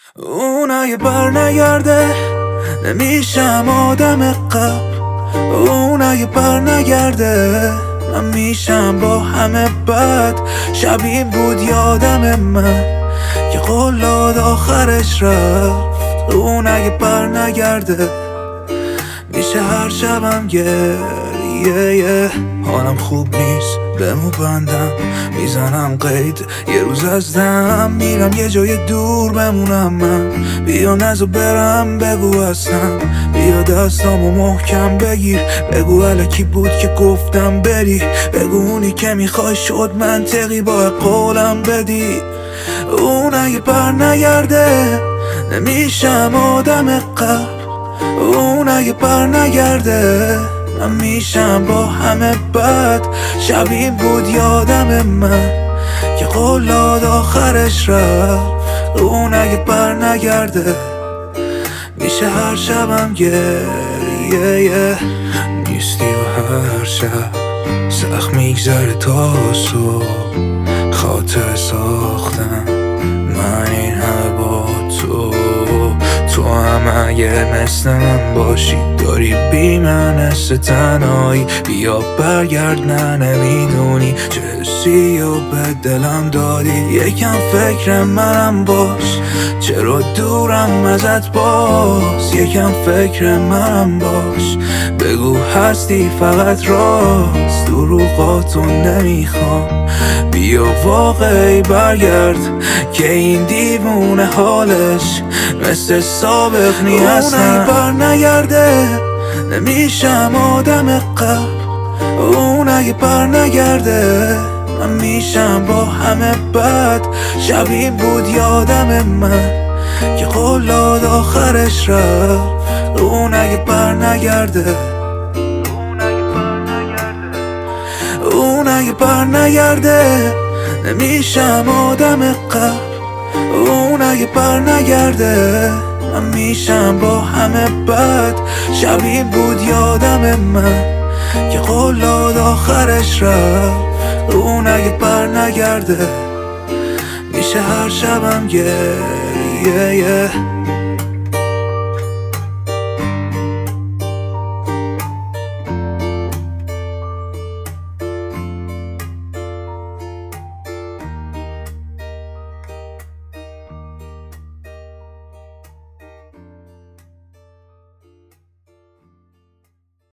اون اگه بر نگرده نمیشم آدم قبل. اون اگه بر نگرده من میشم با همه بد. شب این بود یادم من که قلاد آخرش رفت. اون اگه بر نگرده میشه هر شبم گریه. حالم خوب نیست بمو بندم، میزنم قید یه روز از دم. میرم یه جای دور بمونم من، بیا نزو برم بگو هستم. بیا دستامو محکم بگیر، بگو الکی بود که گفتم بری. بگو اونی که میخوای شد منطقی با قولم بدی. اون اگه بر نگرده نمیشم آدم قبل. اون اگه بر نگرده من میشم با همه بد. شب این بود یادم من که قلاد آخرش رفت. اون اگه بر نگرده میشه هر شبم گریه. نیستی و هر شب سخت میگذره تا صبح. خاطر ساختم من این همه با تو هم اگه مثل من باشی داری بی من حس تنهایی. بیا برگرد نه نمیدونی چه حسی و به دلم دادی. یکم فکر منم باش، چرا دورم ازت باز. یکم فکر منم باش، بگو هستی فقط راست. دروغاتو نمیخوام، بیا واقعی برگرد که این دیوونه حالش مثل سابق نیست. اون اگه بر نگرده نمیشم آدم قبل. اون اگه بر نگرده من میشم با همه بد. شب این بود یادم من که قلاد آخرش رفت. اون اگه بر نگرده اون اگه بر نگرده نمیشم آدم قبل. اون اگه بر نگرده من میشم با همه بد. شب این بود یادم من که قلاد آخرش رفت. اون اگه بر نگرده میشه هر شبم گریه.